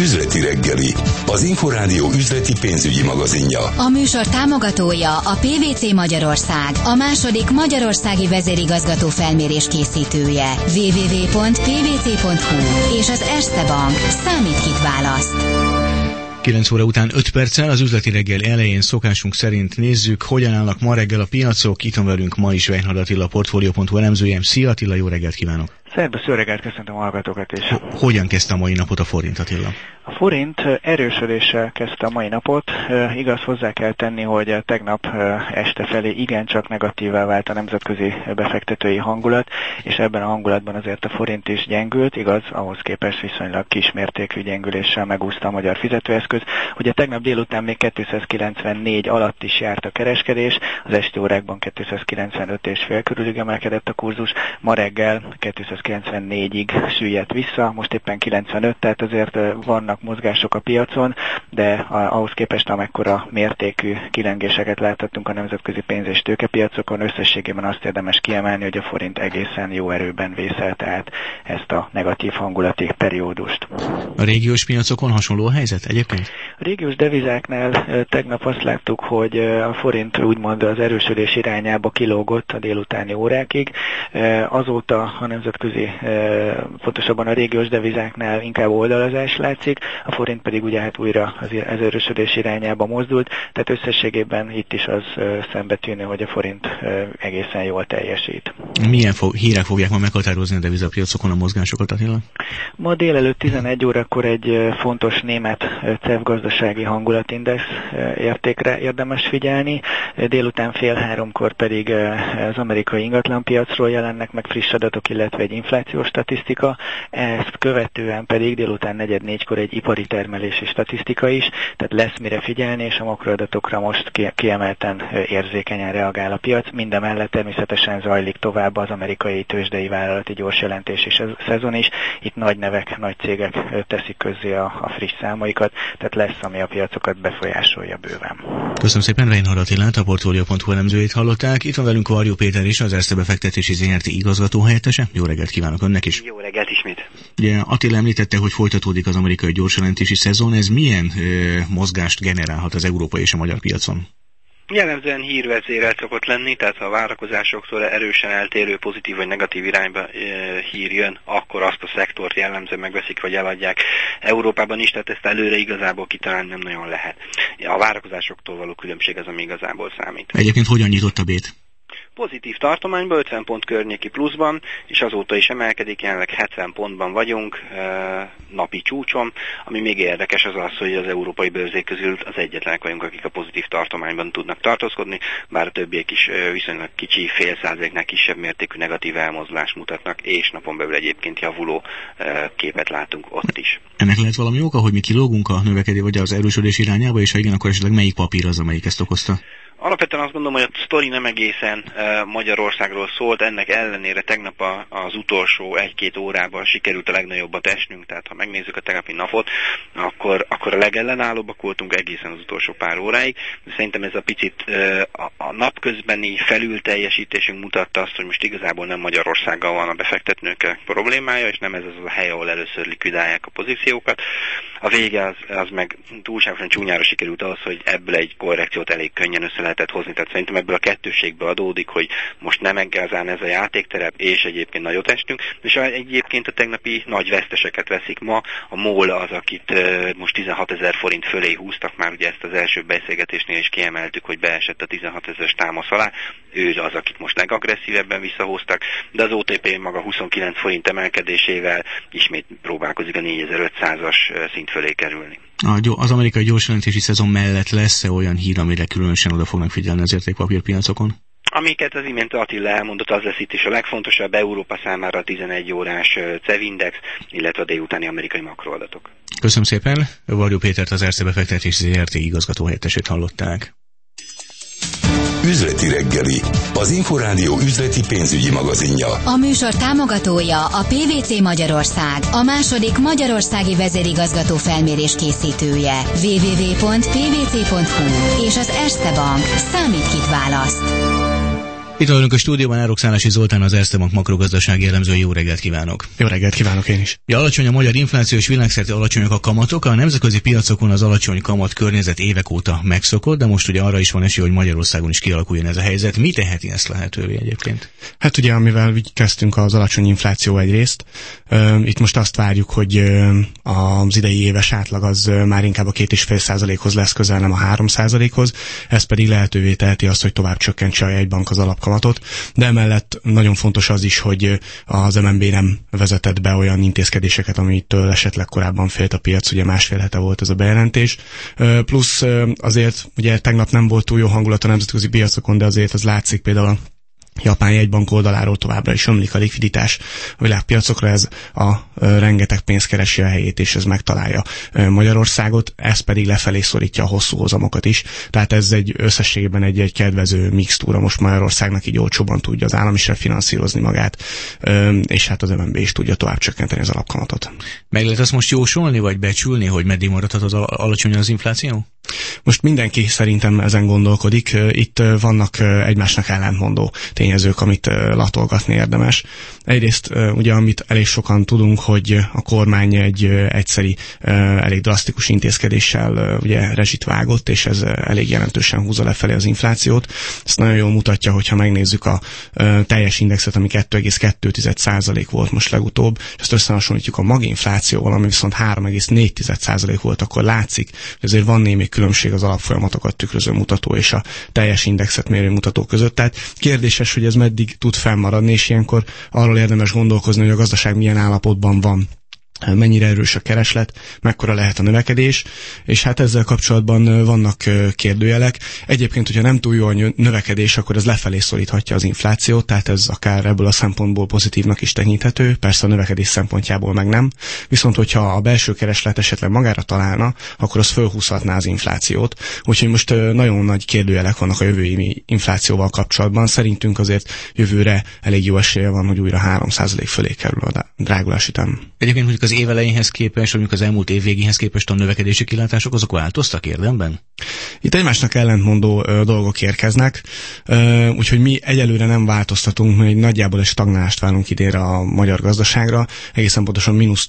Üzleti reggeli, az Inforádió üzleti pénzügyi magazinja. A műsor támogatója a PwC Magyarország, a második magyarországi vezérigazgató felmérés készítője. www.pwc.hu és az Erste Bank. Számít, kit választ. 9 óra után 5 perccel az üzleti reggel elején szokásunk szerint nézzük, hogyan állnak ma reggel a piacok. Itt van velünk ma is Weinhard Attila, Portfolio.hu elemzőjem. Szia Attila, jó reggelt kívánok! Szerbusz, jó reggelt, köszöntöm a hallgatókat is. Hogyan kezdte a mai napot a forint, Attila? A forint erősödéssel kezdte a mai napot. Igaz, hozzá kell tenni, hogy tegnap este felé igencsak negatívá vált a nemzetközi befektetői hangulat, és ebben a hangulatban azért a forint is gyengült, igaz, ahhoz képest viszonylag kismértékű gyengüléssel megúszta a magyar fizetőeszköz. Ugye tegnap délután még 294 alatt is járt a kereskedés, az esti órákban 295,5 körülig emelkedett a kurzus, ma reggel 294-ig süllyedt vissza, most éppen 95, tehát azért vannak mozgások a piacon, de ahhoz képest, amekkora mértékű kilengéseket láthattunk a nemzetközi pénz- és tőkepiacokon, összességében azt érdemes kiemelni, hogy a forint egészen jó erőben vészelte át ezt a negatív hangulati periódust. A régiós piacokon hasonló a helyzet egyébként? A régiós devizáknál tegnap azt láttuk, hogy a forint úgymond az erősödés irányába kilógott a délutáni órákig. Azóta a nemzetközi, pontosabban a régiós devizáknál inkább oldalazás látszik, a forint pedig ugye hát újra az erősödés irányába mozdult, tehát összességében itt is az szembetűnő, hogy a forint egészen jól teljesít. Milyen hírek fogják ma meghatározni a devizapiacokon a mozgásokat, Attila? Ma délelőtt 11 órakor egy fontos német CEF gazdasági hangulatindex értékre érdemes figyelni, délután 2:30 pedig az amerikai ingatlanpiacról jelennek meg friss adatok, illetve egy inflációs statisztika, ezt követően pedig délután 3:45 egy ipari termelési statisztika is, tehát lesz mire figyelni, és a makroadatokra most kiemelten érzékenyen reagál a piac. Mindemellett természetesen zajlik tovább az amerikai tőzsdei vállalati gyorsjelentési szezon is. Itt nagy nevek, nagy cégek teszik közzé a friss számaikat, tehát lesz, ami a piacokat befolyásolja bőven. Köszönöm szépen, Weinhard Attilát, a Portfolio.hu elemzőjét hallották. Itt van velünk Varjú Péter is, az Erste befektetési ZRT igazgatóhelyettese. Jó reggelt kívánok önnek is! Jó reggelt ismét! Ugye Attila említette, hogy folytatódik az amerikai gyorsjelentési szezon. Ez milyen mozgást generálhat az európai és a magyar piacon? Jellemzően hírvezérelt szokott lenni, tehát ha a várakozásoktól erősen eltérő pozitív vagy negatív irányba hír jön, akkor azt a szektort jellemzően megveszik vagy eladják Európában is, tehát ezt előre igazából kitalálni nem nagyon lehet. A várakozásoktól való különbség az, ami igazából számít. Egyébként hogyan nyitott a bét? Pozitív tartományban, 50 pont környéki pluszban, és azóta is emelkedik, jelenleg 70 pontban vagyunk, napi csúcson. Ami még érdekes az az, hogy az európai bőrzék közül az egyetlenek vagyunk, akik a pozitív tartományban tudnak tartózkodni, bár a többiek is viszonylag kicsi, fél százaléknál kisebb mértékű negatív elmozdulást mutatnak, és napon belül egyébként javuló képet látunk ott is. Ennek lehet valami oka, hogy mi kilógunk a növekedés vagy az erősödés irányába, és ha igen, akkor esetleg melyik papír az, amelyik ezt okozta? Alapvetően azt gondolom, hogy a sztori nem egészen Magyarországról szólt, ennek ellenére tegnap az utolsó 1-2 órában sikerült a legnagyobbat esnünk, tehát ha megnézzük a tegnapi napot, akkor a legellenállóbbak voltunk egészen az utolsó pár óráig, de szerintem ez a picit a napközbeni felülteljesítésünk mutatta azt, hogy most igazából nem Magyarországgal van a befektetőknek problémája, és nem ez az a hely, ahol először likvidálják a pozíciókat. A vége az meg túlságosan csúnyára sikerült az, hogy ebből egy korrekciót elég könnyen össze lehetett hozni, tehát szerintem ebből a kettőségből adódik, hogy most nem igazán ez a játékterep, és egyébként nagyot estünk, és egyébként a tegnapi nagy veszteseket veszik ma, a MOL az, akit most 16 000 forint fölé húztak, már ugye ezt az első beszélgetésnél is kiemeltük, hogy beesett a 16 000-es támasz alá, ő az, akit most legagresszívebben visszahoztak, de az OTP maga 29 forint emelkedésével ismét próbálkozik a 4500-as szint fölé kerülni. Az amerikai gyorsjelentési szezon mellett lesz-e olyan hír, amire különösen oda fognak figyelni az értékpapírpiacokon? Amiket az imént Attila elmondott, az lesz itt is a legfontosabb Európa számára a 11 órás CEV index, illetve a délutáni amerikai makroadatok. Köszönöm szépen, Varjú Pétert, az Erste befektetési ZRT igazgatóhelyettesét hallották. Üzleti reggeli, az Inforádió üzleti pénzügyi magazinja. A műsor támogatója a PwC Magyarország, a második magyarországi vezérigazgató felmérés készítője. www.pwc.hu és az Erste Bank. Számít, kit választ. Itt vagyunk a stúdióban, Árokszálasi Zoltán, az Erste Bank makrogazdasági elemzője. Jó reggelt kívánok! Jó reggelt kívánok én is! Ja, alacsony a magyar infláció, és világszerte alacsonyak a kamatok. A nemzetközi piacokon az alacsony kamat környezet évek óta megszokott, de most ugye arra is van esély, hogy Magyarországon is kialakuljon ez a helyzet. Mi teheti ezt lehetővé egyébként? Hát ugye, amivel kezdtünk az alacsony infláció egyrészt, itt most azt várjuk, hogy az idei éves átlag az már inkább a 2,5%-hoz lesz közel, nem a 3%-hoz. Ez pedig lehetővé teheti azt, hogy tovább csökkentse a jegybank az alapkamatot, de emellett nagyon fontos az is, hogy az MNB nem vezetett be olyan intézkedéseket, amitől esetleg korábban félt a piac, ugye másfél hete volt ez a bejelentés. Plusz azért ugye tegnap nem volt túl jó hangulat a nemzetközi piacokon, de azért az látszik például a japán jegybank oldaláról továbbra is ömlik a likviditás a világpiacokra, ez a rengeteg pénz keresi a helyét, és ez megtalálja Magyarországot, ez pedig lefelé szorítja a hosszú hozamokat is, tehát ez egy összességében egy kedvező mixtúra, most Magyarországnak így olcsóban tudja az állam is refinanszírozni magát, és hát az MNB is tudja tovább csökkenteni az alapkamatot. Meg lehet azt most jósolni, vagy becsülni, hogy meddig maradhat az alacsony az infláció? Most mindenki szerintem ezen gondolkodik. Itt vannak egymásnak ellentmondó tényezők, amit latolgatni érdemes. Egyrészt ugye, amit elég sokan tudunk, hogy a kormány egy egyszeri, elég drasztikus intézkedéssel ugye rezsit vágott, és ez elég jelentősen húzza lefelé az inflációt. Ezt nagyon jól mutatja, hogyha megnézzük a teljes indexet, ami 2,2% volt most legutóbb, és ezt összehasonlítjuk a maginflációval, ami viszont 3,4% volt, akkor látszik, hogy azért van némi különbség az alapfolyamatokat tükröző mutató és a teljes indexet mérő mutató között. Tehát kérdéses, hogy ez meddig tud fennmaradni, és ilyenkor arról érdemes gondolkozni, hogy a gazdaság milyen állapotban van, mennyire erős a kereslet, mekkora lehet a növekedés, és hát ezzel kapcsolatban vannak kérdőjelek. Egyébként, hogyha nem túl jó a növekedés, akkor ez lefelé szoríthatja az inflációt, tehát ez akár ebből a szempontból pozitívnak is tekinthető, persze a növekedés szempontjából meg nem. Viszont, hogyha a belső kereslet esetleg magára találna, akkor az fölhúzhatná az inflációt. Úgyhogy most nagyon nagy kérdőjelek vannak a jövői inflációval kapcsolatban. Szerintünk azért jövőre elég jó esélye van, hogy újra 3% fölé kerül a drágulás után. Egyébként mondjuk az év elejéhez képest, vagy az elmúlt év végéhez képest a növekedési kilátások, azok változtak érdemben? Itt egymásnak ellentmondó dolgok érkeznek, úgyhogy mi egyelőre nem változtatunk, mert nagyjából egy stagnálást várunk idénre a magyar gazdaságra, egészen pontosan mínusz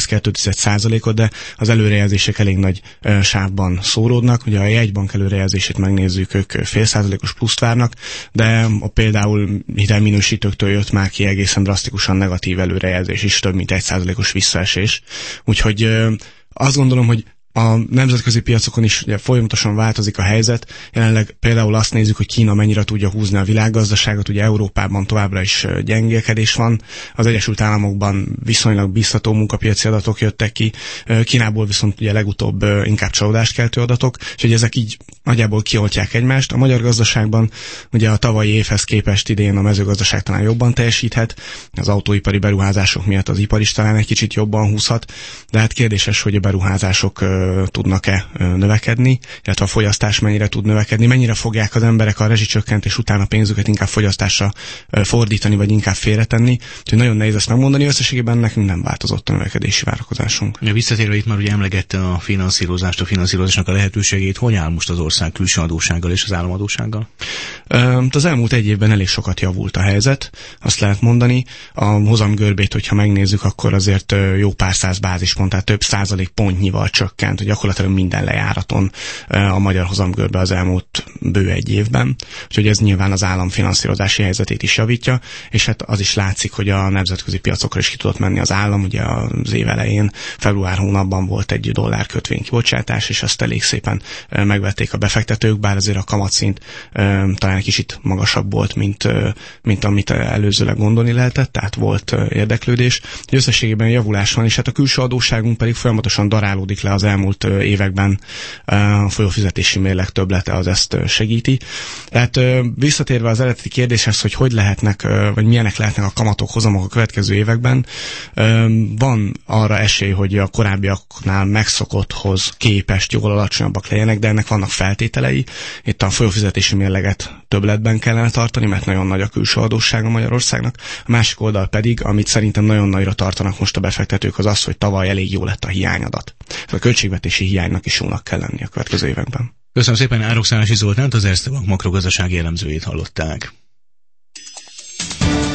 0,2%-ot, de az előrejelzések elég nagy sávban szóródnak. Ugye a jegybank előrejelzését megnézzük, ők 0,5%-os pluszt várnak, de például hitelminősítőktől jött már ki egészen drasztikusan negatív előrejelzés is, több mint 1%-os visszaesés. Úgyhogy azt gondolom, hogy a nemzetközi piacokon is ugye folyamatosan változik a helyzet. Jelenleg például azt nézzük, hogy Kína mennyire tudja húzni a világgazdaságot, ugye Európában továbbra is gyengélkedés van, az Egyesült Államokban viszonylag biztató munkapiaci adatok jöttek ki, Kínából viszont ugye legutóbb inkább csalódást keltő adatok, és hogy ezek így nagyjából kioltják egymást. A magyar gazdaságban ugye a tavalyi évhez képest idén a mezőgazdaság talán jobban teljesíthet, az autóipari beruházások miatt az ipar is talán egy kicsit jobban húzhat, de hát kérdéses, hogy a beruházások tudnak-e növekedni, illetve a fogyasztás mennyire tud növekedni, mennyire fogják az emberek a rezsicsökkentés után a pénzüket inkább fogyasztásra fordítani, vagy inkább félretenni. Úgyhogy nagyon nehéz ezt megmondani, összességében nekünk nem változott a növekedési várakozásunk. Visszatérve itt már ugye emlegette a finanszírozást, a finanszírozásnak a lehetőségét, hogy áll most az ország külső adóssággal és az államadóssággal? Az elmúlt egy évben elég sokat javult a helyzet, azt lehet mondani. A hozamgörbét, hogyha megnézzük, akkor azért jó pár száz bázispont, tehát több százalékpontnyival csökkent, hogy gyakorlatilag minden lejáraton a magyar hozamgörbe az elmúlt bő egy évben. Úgyhogy ez nyilván az állam finanszírozási helyzetét is javítja, és hát az is látszik, hogy a nemzetközi piacokra is ki tudott menni az állam. Ugye az év elején, február hónapban volt egy dollár kötvény kibocsátás, és ezt elég szépen megvették a befektetők, bár azért a kamatszint talán egy kicsit magasabb volt, mint amit előzőleg gondolni lehetett, tehát volt érdeklődés. Összességében javulás van, és hát a külső adósságunk pedig folyamatosan darálódik le az elmúlt években, a folyófizetési mérleg többlete az ezt segíti. Tehát visszatérve az eredeti kérdéshez, hogy lehetnek, vagy milyenek lehetnek a kamatok, hozamok a következő években, van arra esély, hogy a korábbiaknál megszokotthoz képest jóval alacsonyabbak legyenek, de ennek vannak feltételei. Itt a folyófizetési mérleget többletben kellene tartani, mert nagyon nagy a külső adóssága Magyarországnak. A másik oldal pedig, amit szerintem nagyon nagyra tartanak most a befektetők, az az, hogy tavaly elég jó lett a hiányadat. A költségvetési hiánynak is jónak kell lenni a következő években. Köszönöm szépen, Árokszálasi Zoltánt, az Erste Bank makrogazdasági elemzőjét hallották.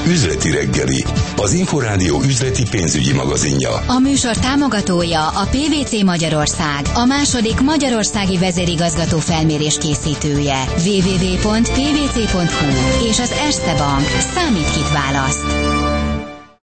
Üzleti reggeli, az Inforádió üzleti pénzügyi magazinja. A műsor támogatója a PwC Magyarország, a második magyarországi vezérigazgató felmérés készítője. www.pwc.hu és az Erste Bank. Számít, kit választ.